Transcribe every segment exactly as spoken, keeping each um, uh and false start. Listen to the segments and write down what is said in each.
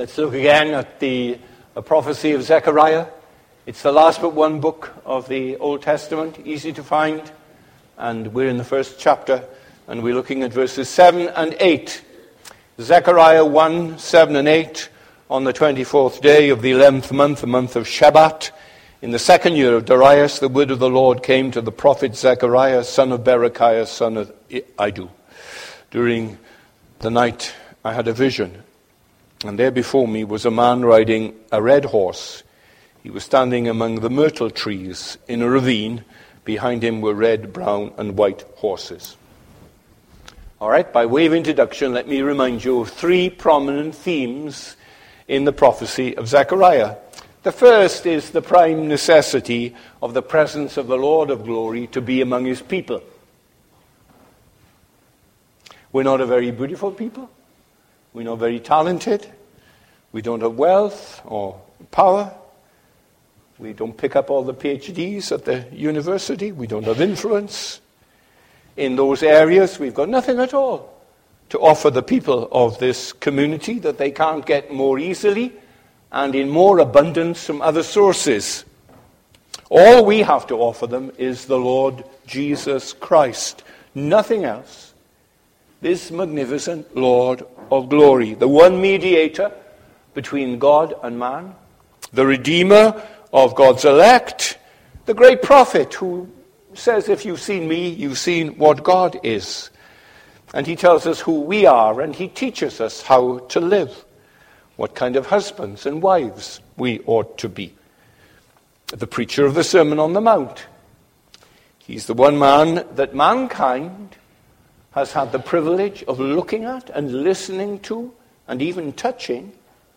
Let's look again at the a prophecy of Zechariah. It's the last but one book of the Old Testament, easy to find. And we're in the first chapter, and we're looking at verses seven and eight. Zechariah one, seven and eight. On the twenty-fourth day of the eleventh month, the month of Shebat, in the second year of Darius, the word of the Lord came to the prophet Zechariah, son of Berechiah, son of Iddo. During the night I had a vision, and there before me was a man riding a red horse. He was standing among the myrtle trees in a ravine. Behind him were red, brown, and white horses. All right, by way of introduction, let me remind you of three prominent themes in the prophecy of Zechariah. The first is the prime necessity of the presence of the Lord of glory to be among his people. We're not a very beautiful people. We're not very talented. We don't have wealth or power. We don't pick up all the P H Ds at the university. We don't have influence. In those areas, we've got nothing at all to offer the people of this community that they can't get more easily and in more abundance from other sources. All we have to offer them is the Lord Jesus Christ. Nothing else. This magnificent Lord of glory, the one mediator between God and man, the Redeemer of God's elect, the great prophet who says, if you've seen me, you've seen what God is. And he tells us who we are, and he teaches us how to live, what kind of husbands and wives we ought to be. The preacher of the Sermon on the Mount. He's the one man that mankind has had the privilege of looking at and listening to and even touching,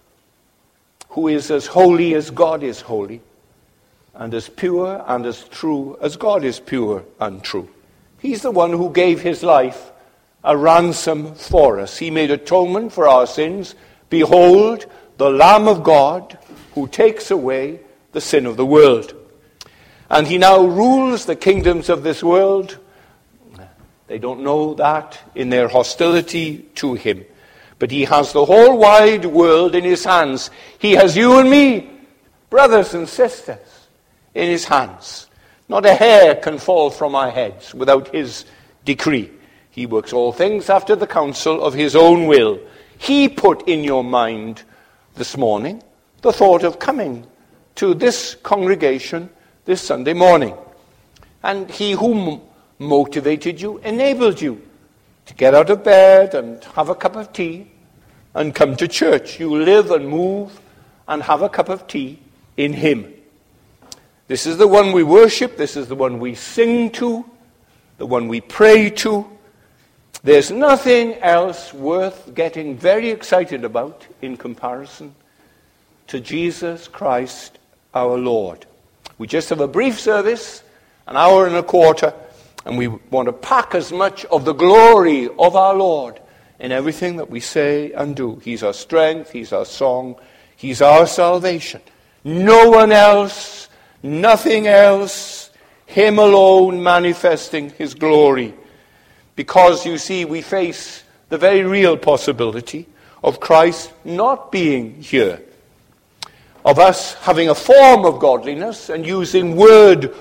who is as holy as God is holy, and as pure and as true as God is pure and true. He's the one who gave his life a ransom for us. He made atonement for our sins. Behold, the Lamb of God who takes away the sin of the world. And he now rules the kingdoms of this world. They don't know that in their hostility to him. But he has the whole wide world in his hands. He has you and me, brothers and sisters, in his hands. Not a hair can fall from our heads without his decree. He works all things after the counsel of his own will. He put in your mind this morning the thought of coming to this congregation this Sunday morning. And he who motivated you, enabled you to get out of bed and have a cup of tea and come to church. You live and move and have a cup of tea in him. This is the one we worship. This is the one we sing to, the one we pray to. There's nothing else worth getting very excited about in comparison to Jesus Christ our Lord. We just have a brief service, an hour and a quarter, and we want to pack as much of the glory of our Lord in everything that we say and do. He's our strength, he's our song, he's our salvation. No one else, nothing else, him alone manifesting his glory. Because, you see, we face the very real possibility of Christ not being here. Of us having a form of godliness and using word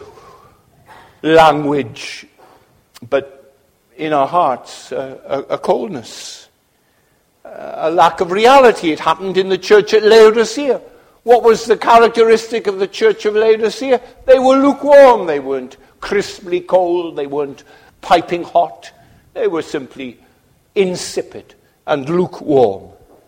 language, but in our hearts, uh, a, a coldness, a lack of reality. It happened in the church at Laodicea. What was the characteristic of the church of Laodicea? They were lukewarm. They weren't crisply cold. They weren't piping hot. They were simply insipid and lukewarm.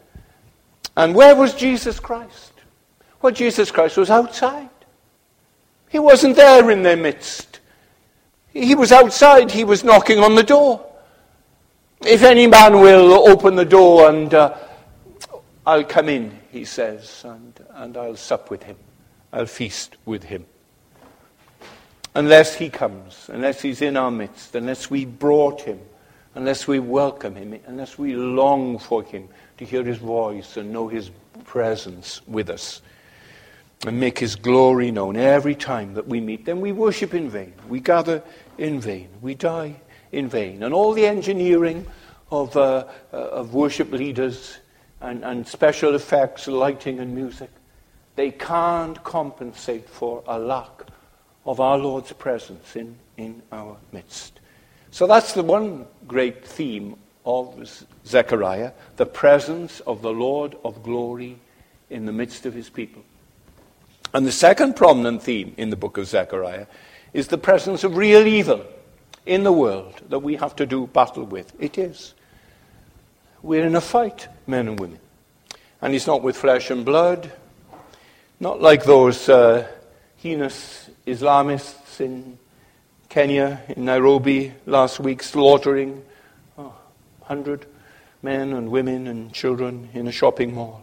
And where was Jesus Christ? Well, Jesus Christ was outside. He wasn't there in their midst. He was outside. He was knocking on the door. If any man will open the door, and uh, I'll come in, he says, and, and I'll sup with him. I'll feast with him. Unless he comes, unless he's in our midst, unless we brought him, unless we welcome him, unless we long for him to hear his voice and know his presence with us and make his glory known every time that we meet, then we worship in vain. We gather in vain. We die in vain. And all the engineering of, uh, uh, of worship leaders and, and special effects, lighting and music, they can't compensate for a lack of our Lord's presence in, in our midst. So that's the one great theme of Zechariah, the presence of the Lord of glory in the midst of his people. And the second prominent theme in the book of Zechariah is the presence of real evil in the world that we have to do battle with. It is. We're in a fight, men and women. And it's not with flesh and blood, not like those uh, heinous Islamists in Kenya, in Nairobi last week, slaughtering oh, one hundred men and women and children in a shopping mall.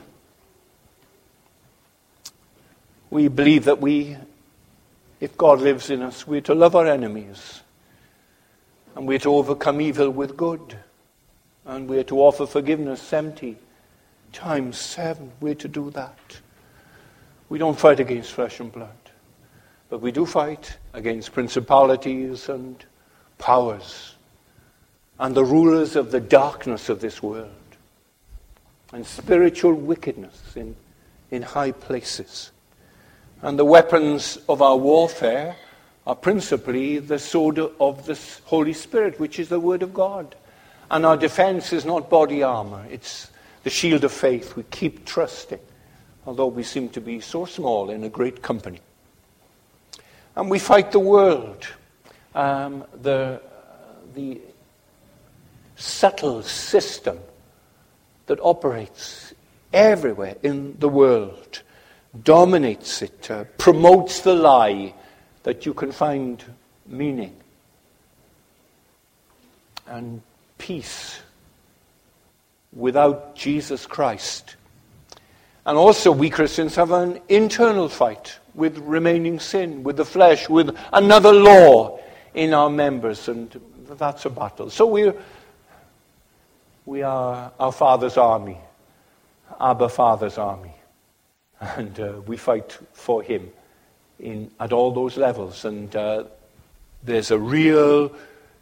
We believe that we, if God lives in us, we're to love our enemies. And we're to overcome evil with good. And we're to offer forgiveness seventy times seven. We're to do that. We don't fight against flesh and blood. But we do fight against principalities and powers and the rulers of the darkness of this world and spiritual wickedness in, in high places. And the weapons of our warfare are principally the sword of the Holy Spirit, which is the Word of God. And our defense is not body armor. It's the shield of faith. We keep trusting, although we seem to be so small in a great company. And we fight the world, um, the, the subtle system that operates everywhere in the world, dominates it, uh, promotes the lie that you can find meaning and peace without Jesus Christ. And also we Christians have an internal fight with remaining sin, with the flesh, with another law in our members, and that's a battle. So we're, we are our Father's army, Abba Father's army, and uh, we fight for him in at all those levels. And uh, there's a real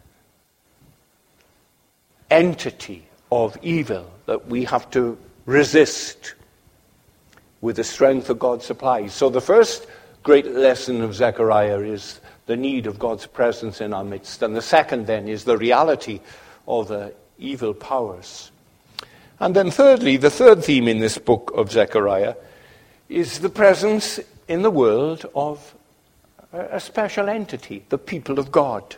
entity of evil that we have to resist with the strength that God supplies. So the first great lesson of Zechariah is the need of God's presence in our midst. And the second then is the reality of the evil powers. And then thirdly, the third theme in this book of Zechariah is the presence in the world of a special entity, the people of God.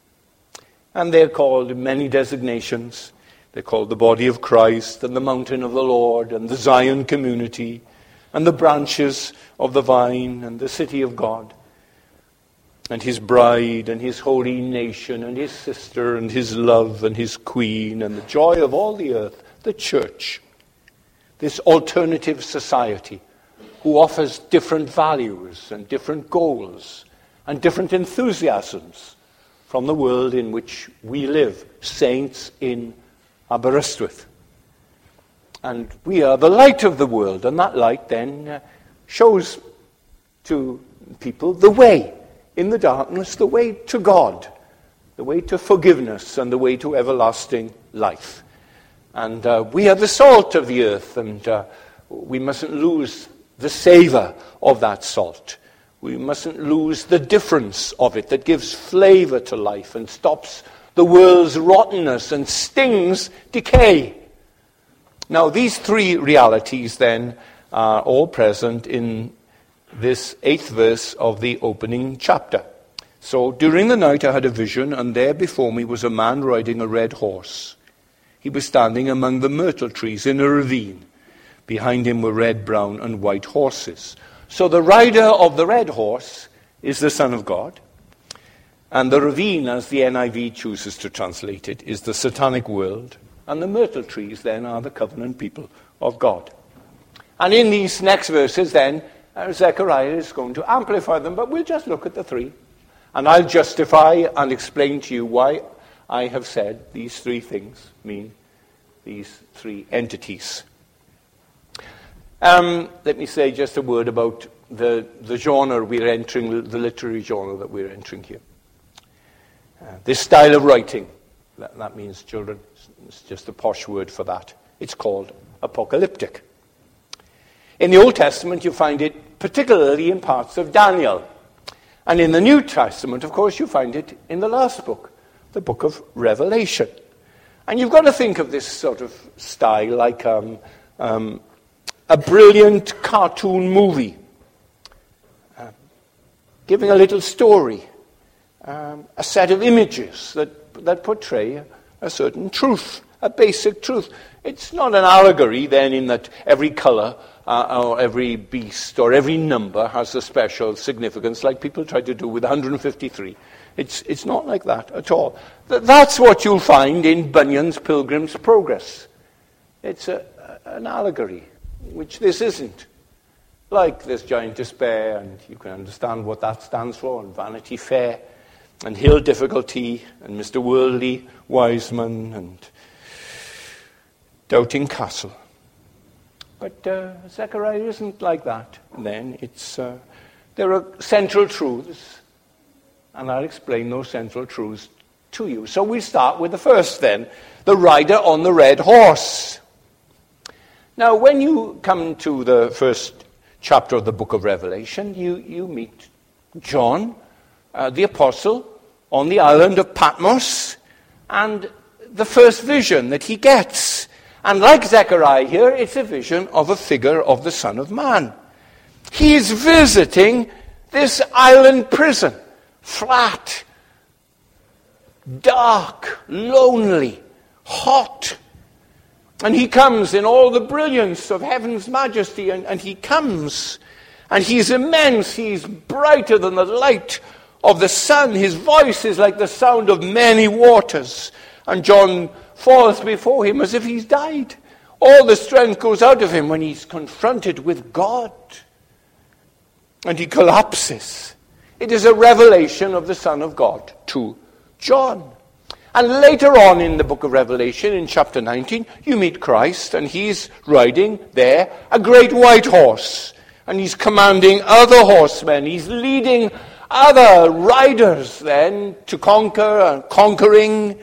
And they're called many designations. They're called the body of Christ and the mountain of the Lord and the Zion community and the branches of the vine and the city of God and his bride and his holy nation and his sister and his love and his queen and the joy of all the earth, the church, this alternative society who offers different values and different goals and different enthusiasms from the world in which we live, saints in Aberystwyth. And we are the light of the world, and that light then uh, shows to people the way in the darkness, the way to God, the way to forgiveness, and the way to everlasting life. And uh, we are the salt of the earth, and uh, we mustn't lose the savor of that salt. We mustn't lose the difference of it that gives flavor to life and stops the world's rottenness and stings decay. Now, these three realities, then, are all present in this eighth verse of the opening chapter. So, during the night I had a vision, and there before me was a man riding a red horse. He was standing among the myrtle trees in a ravine. Behind him were red, brown, and white horses. So the rider of the red horse is the Son of God. And the ravine, as the N I V chooses to translate it, is the satanic world. And the myrtle trees, then, are the covenant people of God. And in these next verses, then, uh, Zechariah is going to amplify them, but we'll just look at the three. And I'll justify and explain to you why I have said these three things mean these three entities. Um, let me say just a word about the, the genre we're entering, the literary genre that we're entering here. Uh, this style of writing, that, that means, children, it's just a posh word for that. It's called apocalyptic. In the Old Testament, you find it particularly in parts of Daniel. And in the New Testament, of course, you find it in the last book, the book of Revelation. And you've got to think of this sort of style like um, um, a brilliant cartoon movie, uh, giving a little story, um, a set of images that, that portray a certain truth, a basic truth. It's not an allegory then in that every color uh, or every beast or every number has a special significance like people try to do with one hundred fifty-three. It's, it's not like that at all. Th- that's what you'll find in Bunyan's Pilgrim's Progress. It's a, a, an allegory, which this isn't. Like this Giant Despair, and you can understand what that stands for, and Vanity Fair, and Hill Difficulty, and Mister Worldly Wiseman, and Doubting Castle. But uh, Zechariah isn't like that then. It's, uh, there are central truths, and I'll explain those central truths to you. So we start with the first then, the rider on the red horse. Now, when you come to the first chapter of the book of Revelation, you, you meet John, uh, the apostle, on the island of Patmos, and the first vision that he gets. And like Zechariah here, it's a vision of a figure of the Son of Man. He is visiting this island prison, flat, dark, lonely, hot. And he comes in all the brilliance of heaven's majesty, and, and he comes, and he's immense, he's brighter than the light of the sun. His voice is like the sound of many waters. And John falls before him as if he's died. All the strength goes out of him when he's confronted with God. And he collapses. It is a revelation of the Son of God to John. And later on in the book of Revelation, in chapter nineteen, you meet Christ, and he's riding there a great white horse. And he's commanding other horsemen. He's leading other riders then to conquer and conquering.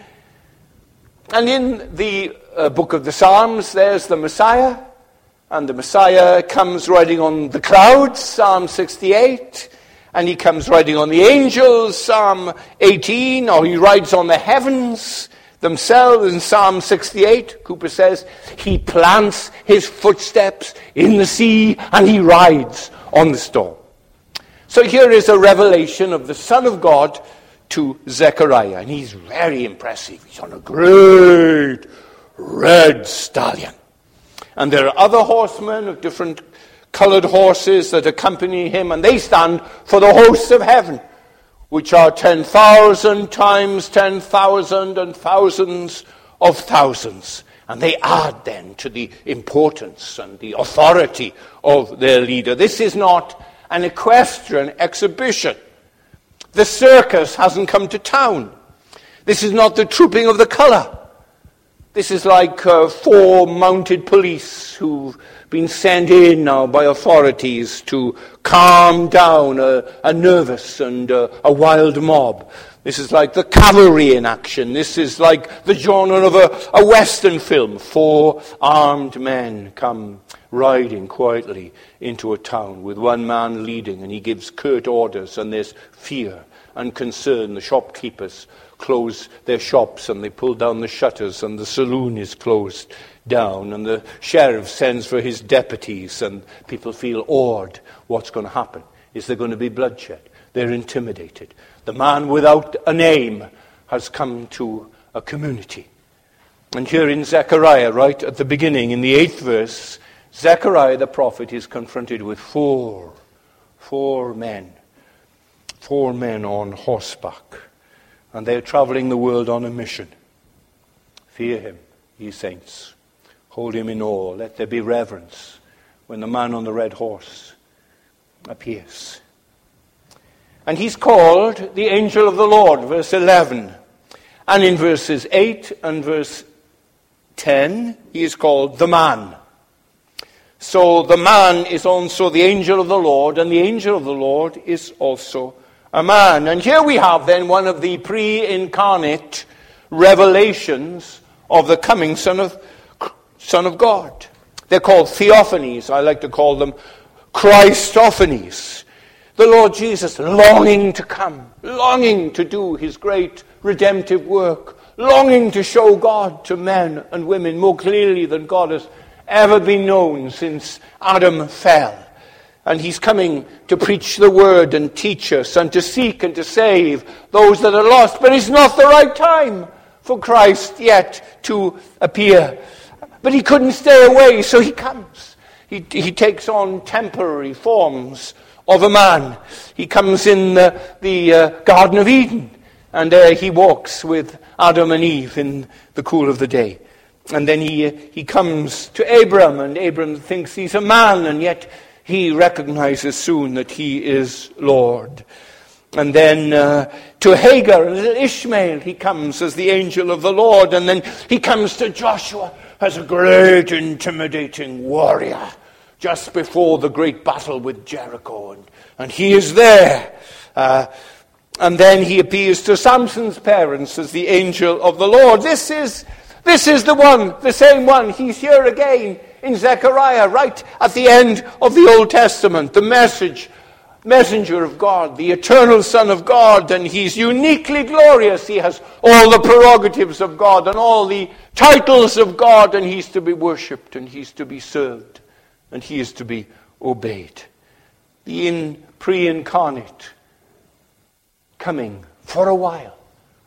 And in the uh, book of the Psalms, there's the Messiah. And the Messiah comes riding on the clouds, Psalm sixty-eight. And he comes riding on the angels, Psalm eighteen. Or he rides on the heavens themselves in Psalm sixty-eight. Cooper says, he plants his footsteps in the sea and he rides on the storm. So here is a revelation of the Son of God to Zechariah. And he's very impressive. He's on a great red stallion. And there are other horsemen of different colored horses that accompany him. And they stand for the hosts of heaven, which are ten thousand times ten thousand and thousands of thousands. And they add then to the importance and the authority of their leader. This is not an equestrian exhibition. The circus hasn't come to town. This is not the trooping of the colour. This is like uh, four mounted police who've been sent in now by authorities to calm down a, a nervous and uh, a wild mob. This is like the cavalry in action. This is like the genre of a, a Western film. Four armed men come riding quietly into a town with one man leading, and he gives curt orders, and there's fear and concern. The shopkeepers close their shops and they pull down the shutters, and the saloon is closed down, and the sheriff sends for his deputies, and people feel awed. What's going to happen? Is there going to be bloodshed? They're intimidated. The man without a name has come to a community. And here in Zechariah, right at the beginning, in the eighth verse, Zechariah the prophet is confronted with four, four men, four men on horseback. And they're traveling the world on a mission. Fear him, ye saints. Hold him in awe. Let there be reverence when the man on the red horse appears. And he's called the angel of the Lord, verse eleven. And in verses eight and verse ten, he is called the man. So the man is also the angel of the Lord, and the angel of the Lord is also a man. And here we have then one of the pre-incarnate revelations of the coming Son of, Son of God. They're called theophanies. I like to call them Christophanies. The Lord Jesus longing to come, longing to do his great redemptive work, longing to show God to men and women more clearly than God has ever been known since Adam fell. And he's coming to preach the word and teach us and to seek and to save those that are lost. But it's not the right time for Christ yet to appear. But he couldn't stay away, so he comes. He, he takes on temporary forms of a man. He comes in the, the uh, Garden of Eden, and there he walks with Adam and Eve in the cool of the day. And then he, uh, he comes to Abram, and Abram thinks he's a man, and yet he recognizes soon that he is Lord. And then uh, to Hagar and little Ishmael, he comes as the angel of the Lord. And then he comes to Joshua as a great, intimidating warrior just before the great battle with Jericho. And, and he is there. Uh, and then he appears to Samson's parents as the angel of the Lord. This is, this is the one, the same one. He's here again in Zechariah, right at the end of the Old Testament. The message messenger of God, the eternal Son of God, and he's uniquely glorious. He has all the prerogatives of God and all the titles of God, and he's to be worshipped, and he's to be served, and he is to be obeyed. The in pre-incarnate coming for a while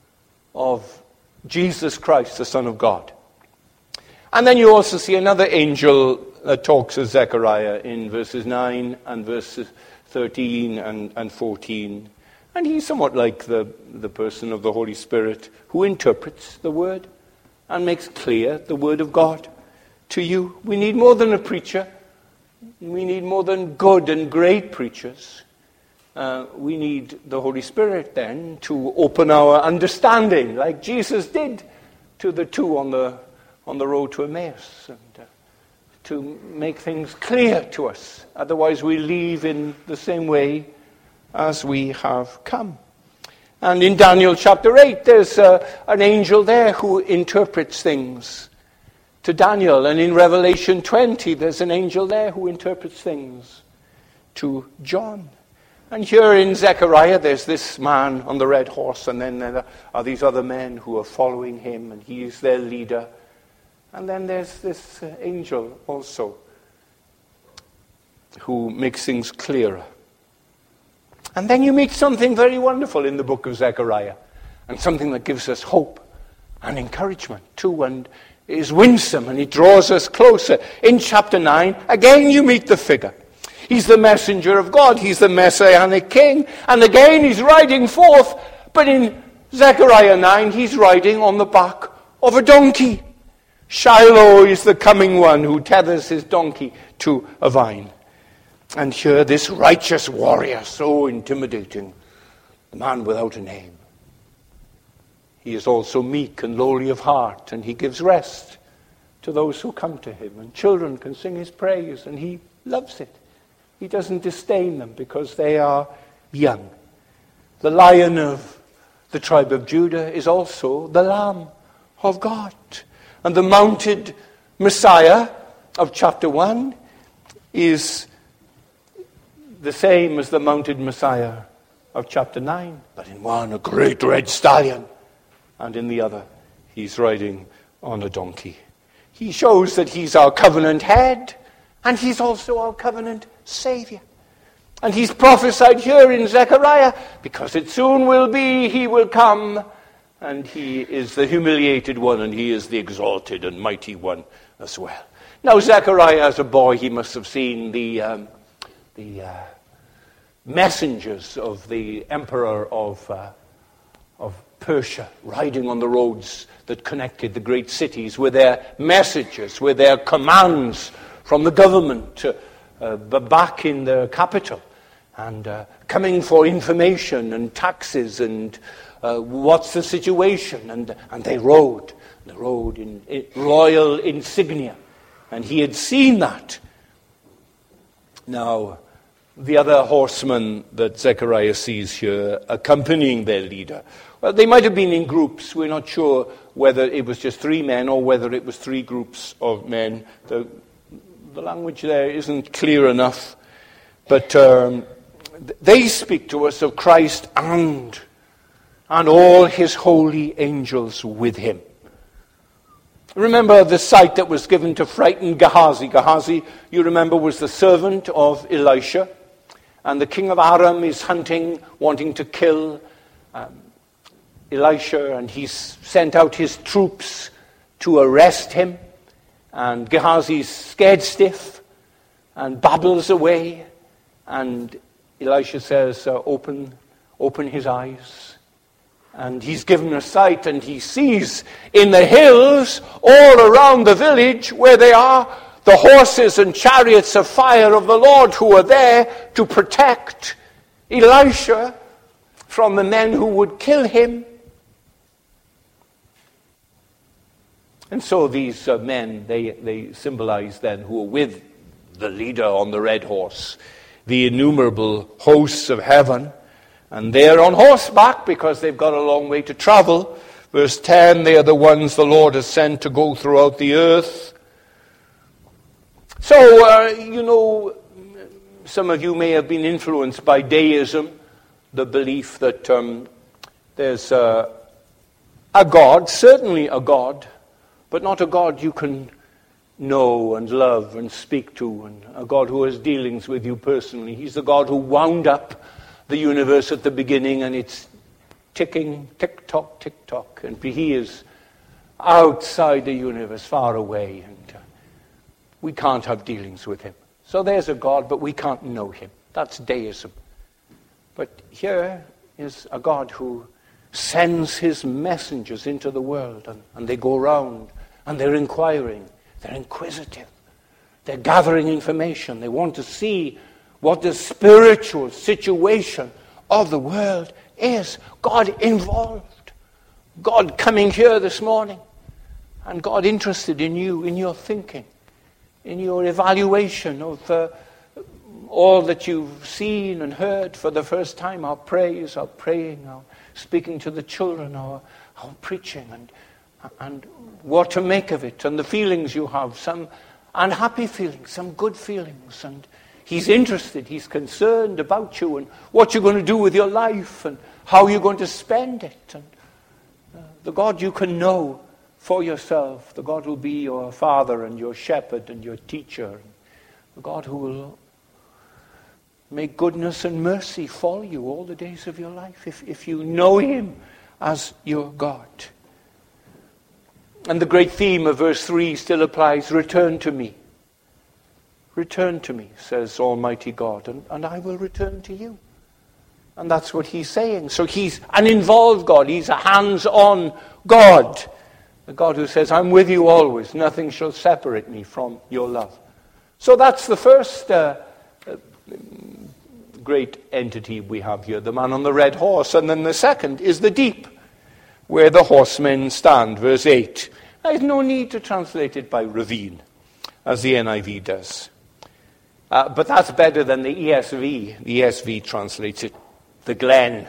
of Jesus Christ, the Son of God. And then you also see another angel that talks to Zechariah in verses nine and verses thirteen and, and fourteen. And he's somewhat like the, the person of the Holy Spirit who interprets the word and makes clear the word of God to you. We need more than a preacher. We need more than good and great preachers. Uh, we need the Holy Spirit then to open our understanding, like Jesus did to the two on the on the road to Emmaus, and uh, to make things clear to us. Otherwise we leave in the same way as we have come. And in Daniel chapter eight, there's uh, an angel there who interprets things to Daniel. And in Revelation twenty, there's an angel there who interprets things to John. And here in Zechariah, there's this man on the red horse, and then there are these other men who are following him, and he is their leader. And then there's this uh, angel also who makes things clearer. And then you meet something very wonderful in the book of Zechariah, and something that gives us hope and encouragement too, and is winsome, and it draws us closer. In chapter nine, again you meet the figure. He's the messenger of God. He's the messianic king. And again he's riding forth, but in Zechariah nine, he's riding on the back of a donkey. Shiloh is the coming one who tethers his donkey to a vine. And here this righteous warrior, so intimidating, the man without a name. He is also meek and lowly of heart, and he gives rest to those who come to him. And children can sing his praise, and he loves it. He doesn't disdain them because they are young. The Lion of the tribe of Judah is also the Lamb of God. And the mounted Messiah of chapter one is the same as the mounted Messiah of chapter nine. But in one, a great red stallion. And in the other, he's riding on a donkey. He shows that he's our covenant head. And he's also our covenant Savior. And he's prophesied here in Zechariah, because it soon will be, he will come. And he is the humiliated one, and he is the exalted and mighty one as well. Now, Zechariah, as a boy, he must have seen the um, the uh, messengers of the emperor of uh, of Persia riding on the roads that connected the great cities with their messages, with their commands from the government to, uh, back in the capital, and uh, coming for information and taxes and Uh, what's the situation? And and they rode. They rode in, in royal insignia. And he had seen that. Now, the other horsemen that Zechariah sees here accompanying their leader, well, they might have been in groups. We're not sure whether it was just three men or whether it was three groups of men. The the language there isn't clear enough, but um, they speak to us of Christ and, and all his holy angels with him. Remember the sight that was given to frighten Gehazi. Gehazi, you remember, was the servant of Elisha. And the king of Aram is hunting, wanting to kill um, Elisha. And he's sent out his troops to arrest him. And Gehazi's scared stiff and babbles away. And Elisha says, uh, open, open his eyes. And he's given a sight, and he sees in the hills all around the village where they are the horses and chariots of fire of the Lord who are there to protect Elisha from the men who would kill him. And so these uh, men, they, they symbolize then who are with the leader on the red horse, the innumerable hosts of heaven. And they're on horseback because they've got a long way to travel. Verse ten, they are the ones the Lord has sent to go throughout the earth. So, uh, you know, some of you may have been influenced by deism, the belief that um, there's a, a God, certainly a God, but not a God you can know and love and speak to, and a God who has dealings with you personally. He's the God who wound up the universe at the beginning, and it's ticking, tick-tock, tick-tock, and he is outside the universe, far away, and uh, we can't have dealings with him. So there's a God, but we can't know him. That's deism. But here is a God who sends his messengers into the world, and, and they go around, and they're inquiring, they're inquisitive, they're gathering information, they want to see what the spiritual situation of the world is. God involved. God coming here this morning. And God interested in you, in your thinking, in your evaluation of uh, all that you've seen and heard for the first time. Our praise, our praying, our speaking to the children, our, our preaching, and, and what to make of it, and the feelings you have, some unhappy feelings, some good feelings, and he's interested, he's concerned about you and what you're going to do with your life and how you're going to spend it. And uh, the God you can know for yourself, the God who will be your father and your shepherd and your teacher, and the God who will make goodness and mercy follow you all the days of your life if, if you know him as your God. And the great theme of verse three still applies, return to me. Return to me, says Almighty God, and, and I will return to you. And that's what he's saying. So he's an involved God. He's a hands-on God. A God who says, I'm with you always. Nothing shall separate me from your love. So that's the first uh, uh, great entity we have here, the man on the red horse. And then the second is the deep, where the horsemen stand. Verse eight. There's no need to translate it by ravine, as the N I V does. Uh, but that's better than the E S V. The E S V translates it, the glen.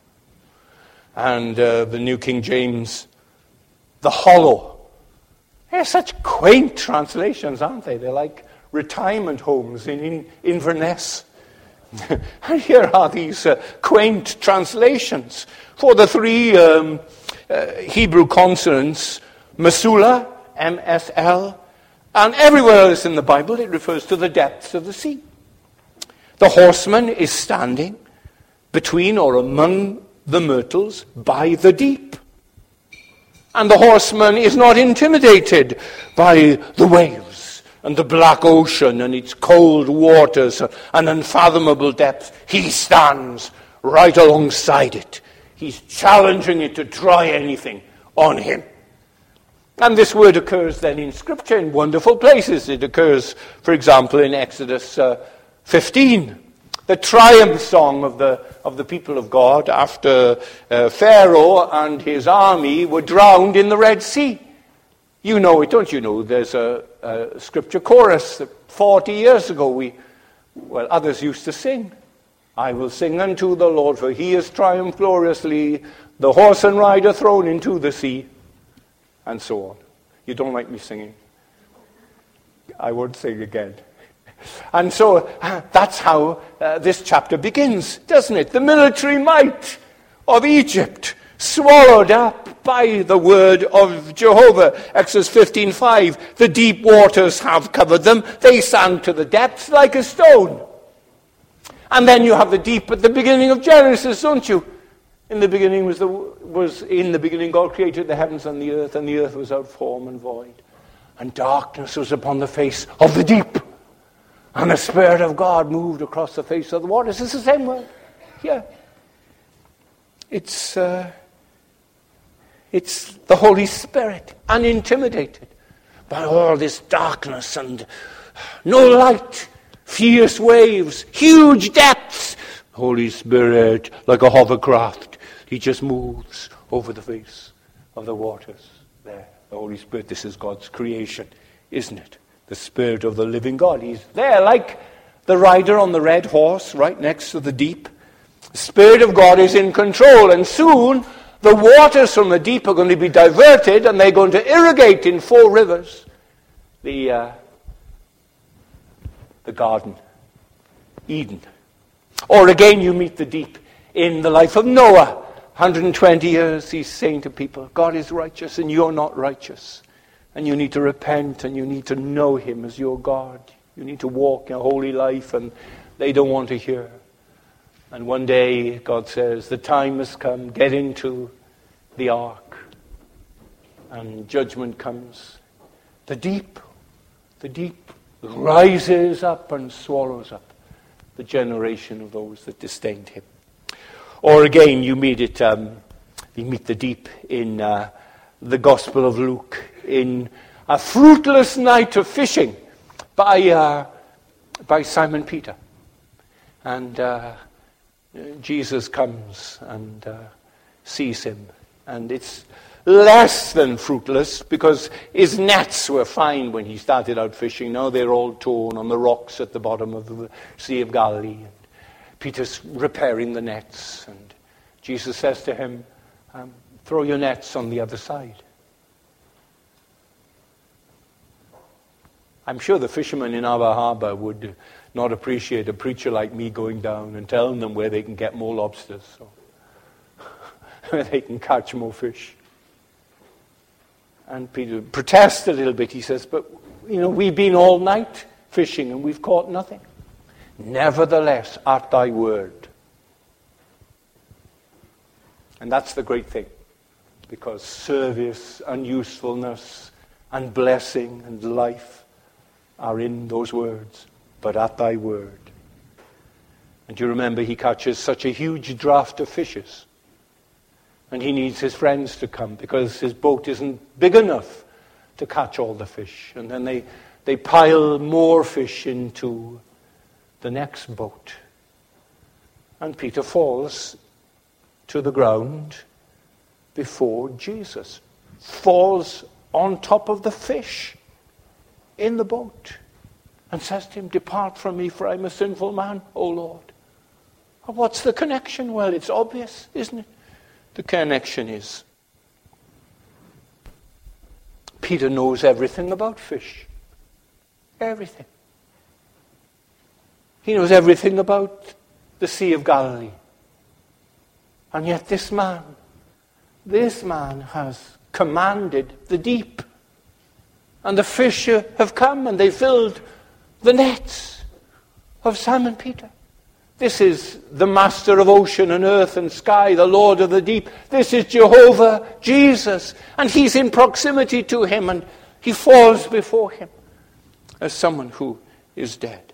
And uh, the New King James, the hollow. They're such quaint translations, aren't they? They're like retirement homes in, in Inverness. And here are these uh, quaint translations. For the three um, uh, Hebrew consonants, Mesula, M S L, and everywhere else in the Bible, it refers to the depths of the sea. The horseman is standing between or among the myrtles by the deep. And the horseman is not intimidated by the waves and the black ocean and its cold waters and unfathomable depths. He stands right alongside it. He's challenging it to try anything on him. And this word occurs then in Scripture in wonderful places. It occurs, for example, in Exodus uh, fifteen, the triumph song of the of the people of God after uh, Pharaoh and his army were drowned in the Red Sea. You know it, don't you know? There's a, a Scripture chorus that forty years ago we, well, others used to sing. I will sing unto the Lord, for he has triumphed gloriously, the horse and rider thrown into the sea. And so on. You don't like me singing? I won't sing again. And so uh, that's how uh, this chapter begins, doesn't it? The military might of Egypt swallowed up by the word of Jehovah. Exodus fifteen five, the deep waters have covered them. They sank to the depths like a stone. And then you have the deep at the beginning of Genesis, don't you? In the beginning was the was in the beginning God created the heavens and the earth, and the earth was out form and void. And darkness was upon the face of the deep. And the Spirit of God moved across the face of the waters. It's the same word. Yeah. It's, uh, it's the Holy Spirit, unintimidated by all this darkness and no light, fierce waves, huge depths. Holy Spirit, like a hovercraft, he just moves over the face of the waters. There, the Holy Spirit, this is God's creation, isn't it? The Spirit of the living God. He's there like the rider on the red horse right next to the deep. The Spirit of God is in control, and soon the waters from the deep are going to be diverted, and they're going to irrigate in four rivers the, uh, the garden, Eden. Or again, you meet the deep in the life of Noah. one hundred twenty years he's saying to people, God is righteous and you're not righteous. And you need to repent, and you need to know him as your God. You need to walk a holy life, and they don't want to hear. And one day, God says, the time has come, get into the ark. And judgment comes. The deep, the deep rises up and swallows up the generation of those that disdained him. Or again, you meet it, um, you meet the deep in uh, the Gospel of Luke, in a fruitless night of fishing by uh, by Simon Peter. And uh, Jesus comes and uh, sees him. And it's less than fruitless, because his nets were fine when he started out fishing. Now they're all torn on the rocks at the bottom of the Sea of Galilee. And Peter's repairing the nets. And Jesus says to him, um, throw your nets on the other side. I'm sure the fishermen in our harbour would not appreciate a preacher like me going down and telling them where they can get more lobsters, so where they can catch more fish. And Peter protests a little bit. He says, but, you know, we've been all night fishing and we've caught nothing. Nevertheless, at thy word. And that's the great thing, because service and usefulness and blessing and life are in those words, but at thy word. And you remember, he catches such a huge draft of fishes, and he needs his friends to come because his boat isn't big enough to catch all the fish. And then they, they pile more fish into the next boat. And Peter falls to the ground before Jesus, falls on top of the fish in the boat, and says to him, depart from me, for I'm a sinful man, O Lord. What's the connection? Well, it's obvious, isn't it? The connection is Peter knows everything about fish. Everything. He knows everything about the Sea of Galilee. And yet this man, this man has commanded the deep. And the fish have come and they filled the nets of Simon Peter. This is the master of ocean and earth and sky, the Lord of the deep. This is Jehovah, Jesus. And he's in proximity to him, and he falls before him as someone who is dead.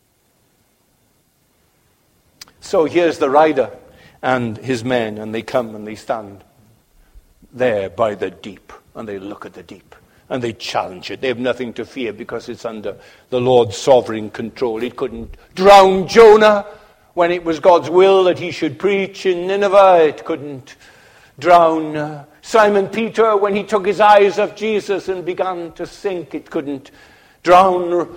So here's the rider and his men, and they come and they stand there by the deep, and they look at the deep. And they challenge it. They have nothing to fear because it's under the Lord's sovereign control. It couldn't drown Jonah when it was God's will that he should preach in Nineveh. It couldn't drown uh, Simon Peter when he took his eyes off Jesus and began to sink. It couldn't drown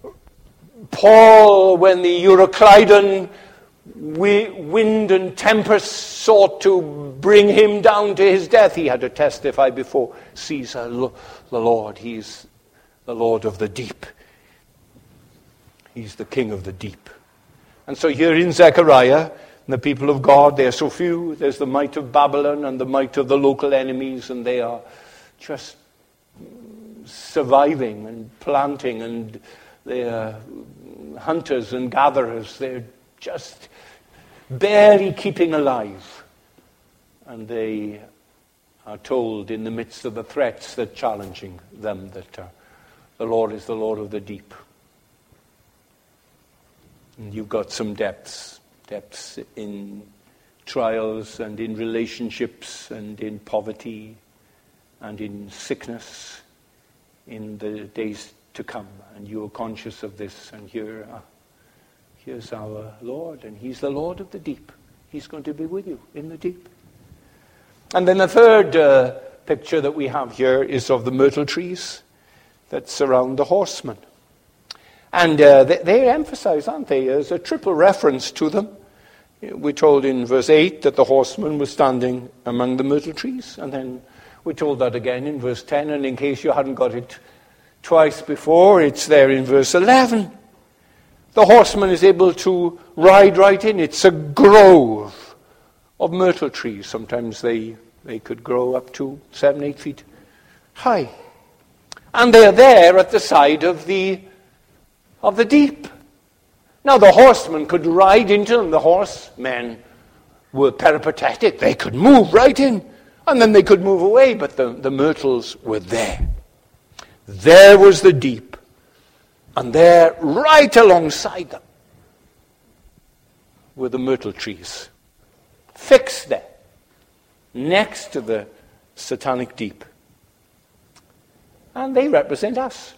Paul when the Euroclydon wind and tempest sought to bring him down to his death. He had to testify before Caesar, the Lord, he's the Lord of the deep. He's the king of the deep. And so here in Zechariah, the people of God, they're so few. There's the might of Babylon and the might of the local enemies, and they are just surviving and planting, and they are hunters and gatherers. They're just barely keeping alive. And they are told in the midst of the threats that are challenging them that uh, the Lord is the Lord of the deep. And you've got some depths, depths in trials and in relationships and in poverty and in sickness in the days to come. And you are conscious of this. And here, uh, here's our Lord, and He's the Lord of the deep. He's going to be with you in the deep. And then the third uh, picture that we have here is of the myrtle trees that surround the horsemen. And uh, they, they're emphasized, aren't they? There's a triple reference to them. We're told in verse eight that the horseman was standing among the myrtle trees. And then we're told that again in verse ten. And in case you hadn't got it twice before, it's there in verse eleven. The horseman is able to ride right in. It's a grove of myrtle trees. Sometimes they, they could grow up to seven, eight feet high. And they're there at the side of the of the deep. Now the horsemen could ride into them. The horsemen were peripatetic. They could move right in, and then they could move away, but the, the myrtles were there. There was the deep, and there, right alongside them, were the myrtle trees, fixed there, next to the satanic deep. And they represent us.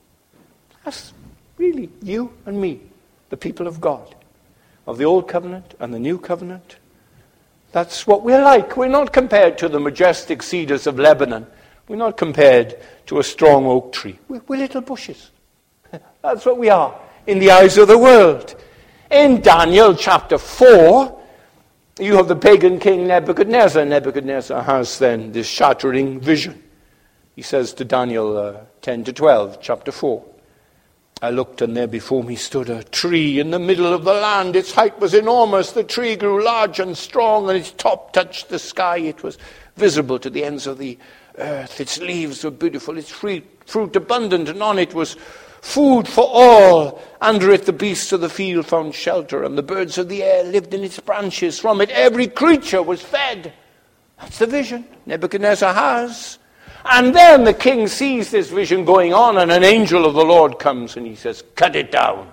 Us. Really, you and me, the people of God, of the Old Covenant and the New Covenant. That's what we're like. We're not compared to the majestic cedars of Lebanon. We're not compared to a strong oak tree. We're, we're little bushes. That's what we are in the eyes of the world. In Daniel chapter four, you have the pagan king Nebuchadnezzar. Nebuchadnezzar has then this shattering vision. He says to Daniel uh, ten to twelve, chapter four, I looked, and there before me stood a tree in the middle of the land. Its height was enormous. The tree grew large and strong, and its top touched the sky. It was visible to the ends of the earth. Its leaves were beautiful, its fruit abundant, and on it was food for all. Under it the beasts of the field found shelter, and the birds of the air lived in its branches. From it every creature was fed. That's the vision Nebuchadnezzar has. And then the king sees this vision going on, and an angel of the Lord comes and he says, cut it down.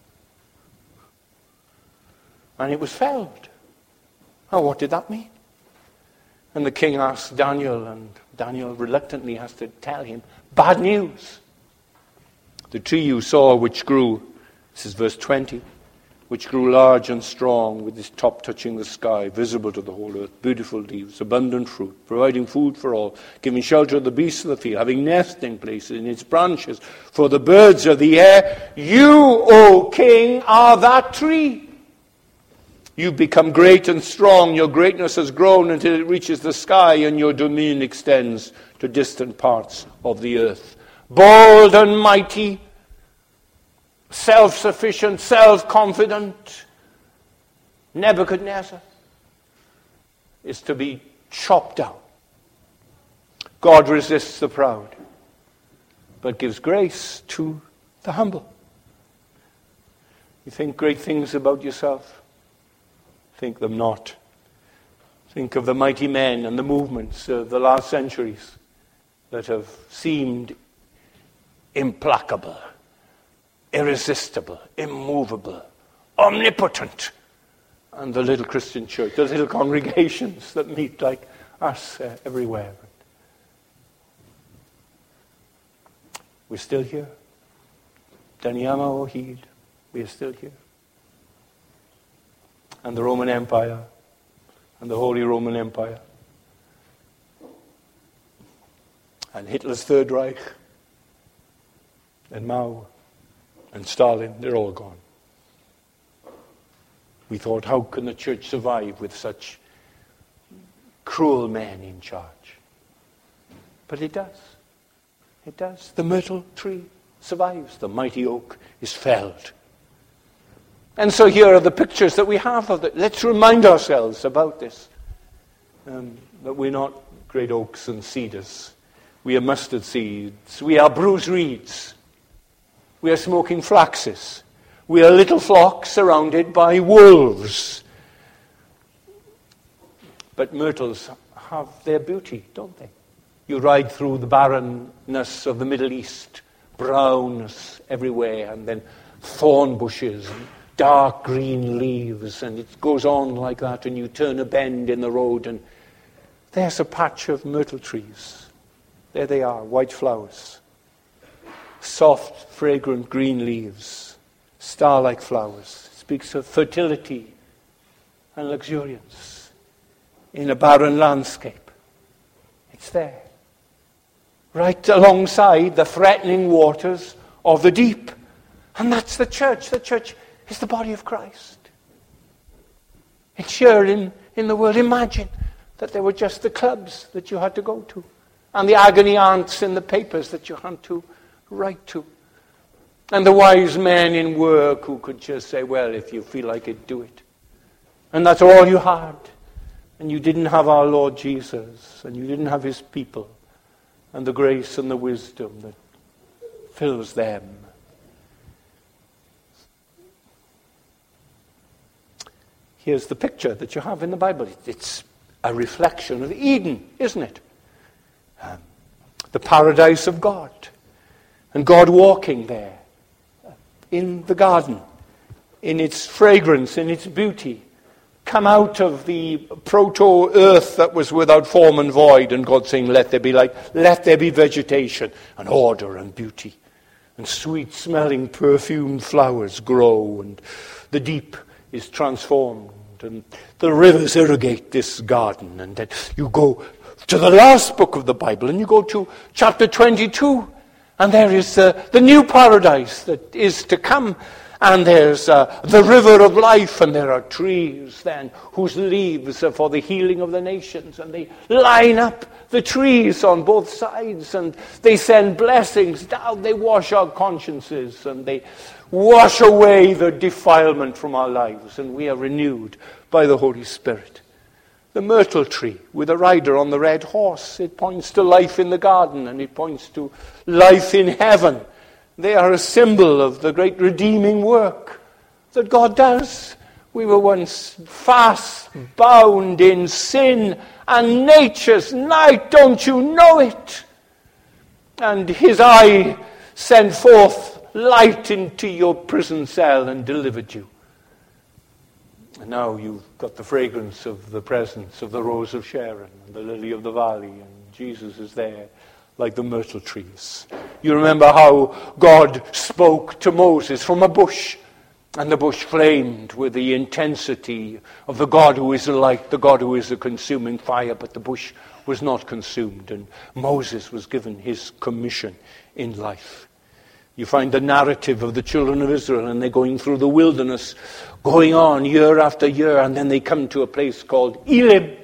And it was felled. Oh, what did that mean? And the king asks Daniel, and Daniel reluctantly has to tell him, bad news. The tree you saw which grew, this is verse twenty, which grew large and strong, with its top touching the sky, visible to the whole earth, beautiful leaves, abundant fruit, providing food for all, giving shelter to the beasts of the field, having nesting places in its branches for the birds of the air. You, O king, are that tree. You've become great and strong. Your greatness has grown until it reaches the sky, and your dominion extends to distant parts of the earth. Bold and mighty, self-sufficient, self-confident Nebuchadnezzar is to be chopped down. God resists the proud, but gives grace to the humble. You think great things about yourself? Think them not. Think of the mighty men and the movements of the last centuries that have seemed implacable, irresistible, immovable, omnipotent. And the little Christian church, the little congregations that meet like us uh, everywhere. We're still here. Danyama Ohid, we are still here. And the Roman Empire, and the Holy Roman Empire, and Hitler's Third Reich, and Mao, and Stalin, they're all gone. We thought, how can the church survive with such cruel men in charge? But it does. It does. The myrtle tree survives. The mighty oak is felled And so here are the pictures that we have of it. Let's remind ourselves about this. Um, that we're not great oaks and cedars. We are mustard seeds. We are bruised reeds. We are smoking flaxes. We are little flocks surrounded by wolves. But myrtles have their beauty, don't they? You ride through the barrenness of the Middle East, brownness everywhere, and then thorn bushes and dark green leaves, and it goes on like that, and you turn a bend in the road, and there's a patch of myrtle trees. There they are, white flowers. Soft, fragrant green leaves, star-like flowers. It speaks of fertility and luxuriance in a barren landscape. It's there. Right alongside the threatening waters of the deep. And that's the church. The church is the body of Christ. It's here in, in the world. Imagine that there were just the clubs that you had to go to, and the agony aunts in the papers that you had to write to, and the wise men in work who could just say, well, if you feel like it, do it. And that's all you had. And you didn't have our Lord Jesus, and you didn't have his people, and the grace and the wisdom that fills them. Here's the picture that you have in the Bible. It's a reflection of Eden, isn't it? Um, the paradise of God. And God walking there in the garden, in its fragrance, in its beauty. Come out of the proto-earth that was without form and void, and God saying, let there be light, let there be vegetation, and order and beauty. And sweet-smelling, perfumed flowers grow, and the deep is transformed, and the rivers irrigate this garden. And then you go to the last book of the Bible, and you go to chapter twenty-two, and there is uh, the new paradise that is to come. And there's uh, the river of life, and there are trees then whose leaves are for the healing of the nations. And they line up the trees on both sides, and they send blessings down. They wash our consciences, and they wash away the defilement from our lives, and we are renewed by the Holy Spirit. The myrtle tree with a rider on the red horse, it points to life in the garden, and it points to life in heaven. They are a symbol of the great redeeming work that God does. We were once fast bound in sin and nature's night, don't you know it? And his eye sent forth light into your prison cell and delivered you. And now you've got the fragrance of the presence of the rose of Sharon and the lily of the valley, and Jesus is there like the myrtle trees. You remember how God spoke to Moses from a bush, and the bush flamed with the intensity of the God who is a light, the God who is a consuming fire, but the bush was not consumed, and Moses was given his commission in life. You find the narrative of the children of Israel, and they're going through the wilderness, going on year after year, and then they come to a place called Elim.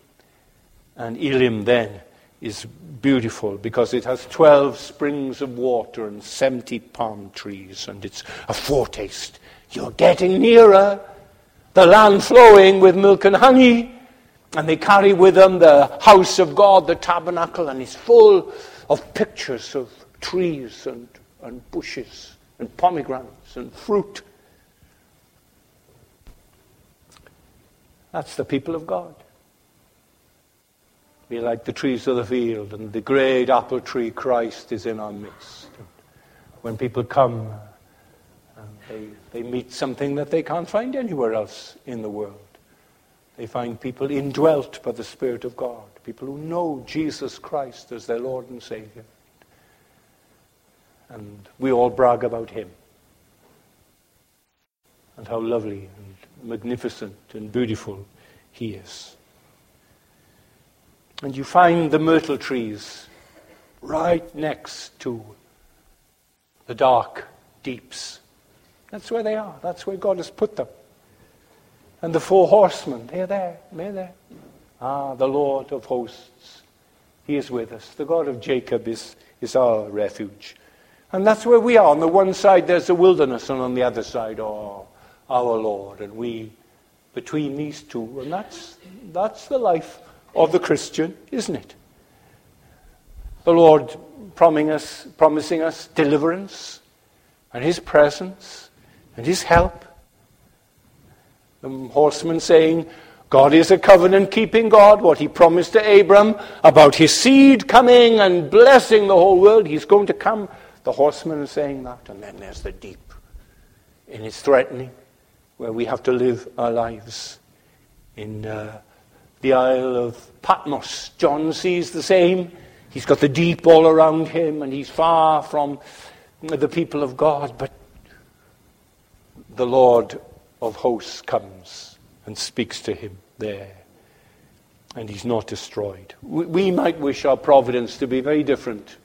And Elim then is beautiful because it has twelve springs of water and seventy palm trees, and it's a foretaste. You're getting nearer, the land flowing with milk and honey, and they carry with them the house of God, the tabernacle, and it's full of pictures of trees and, and bushes and pomegranates and fruit. That's the people of God. Be like the trees of the field, and the great apple tree, Christ, is in our midst. And when people come, and they, they meet something that they can't find anywhere else in the world. They find people indwelt by the Spirit of God, people who know Jesus Christ as their Lord and Savior. And we all brag about him, and how lovely and magnificent and beautiful he is. And you find the myrtle trees right next to the dark deeps. That's where they are. That's where God has put them. And the four horsemen, they're there. They're there. Ah, the Lord of hosts. He is with us. The God of Jacob is, is our refuge. And that's where we are. On the one side there's the wilderness, and on the other side, oh, our Lord. And we, between these two, and that's, that's the life of the Christian, isn't it? The Lord promising us, promising us deliverance and his presence and his help. The horseman saying, God is a covenant-keeping God. What he promised to Abram about his seed coming and blessing the whole world, he's going to come. The horseman is saying that. And then there's the deep in his threatening, where we have to live our lives. In uh, the Isle of Patmos, John sees the same. He's got the deep all around him, and he's far from the people of God. But the Lord of hosts comes and speaks to him there. And he's not destroyed. We, we might wish our providence to be very different.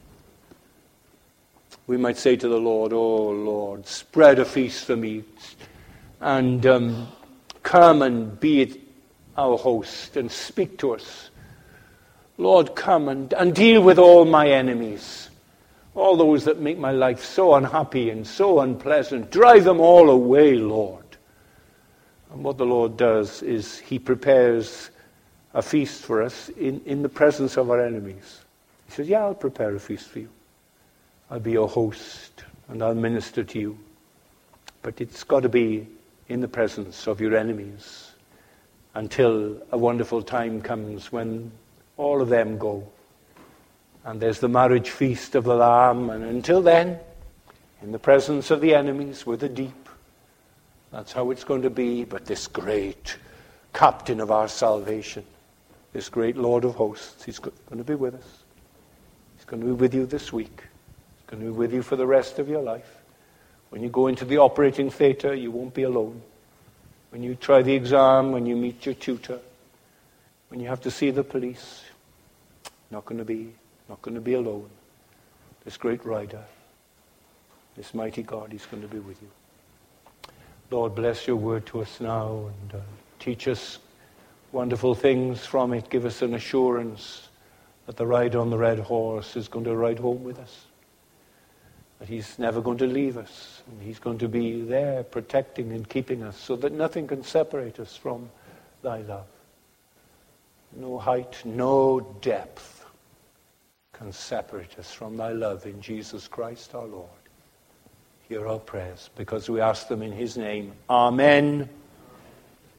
We might say to the Lord, oh Lord, spread a feast for me. And um, come and be it our host and speak to us. Lord, come and, and deal with all my enemies. All those that make my life so unhappy and so unpleasant. Drive them all away, Lord. And what the Lord does is he prepares a feast for us in, in the presence of our enemies. He says, yeah, I'll prepare a feast for you. I'll be your host and I'll minister to you. But it's got to be in the presence of your enemies until a wonderful time comes when all of them go. And there's the marriage feast of the Lamb. And until then, in the presence of the enemies with the deep, that's how it's going to be. But this great captain of our salvation, this great Lord of hosts, he's going to be with us. He's going to be with you this week. He's going to be with you for the rest of your life. When you go into the operating theatre, you won't be alone. When you try the exam, when you meet your tutor, when you have to see the police, not going to be, not going to be alone. This great rider, this mighty God, he's going to be with you. Lord, bless your word to us now and uh, teach us wonderful things from it. Give us an assurance that the rider on the red horse is going to ride home with us. That he's never going to leave us. And he's going to be there protecting and keeping us so that nothing can separate us from thy love. No height, no depth can separate us from thy love in Jesus Christ our Lord. Hear our prayers because we ask them in his name. Amen.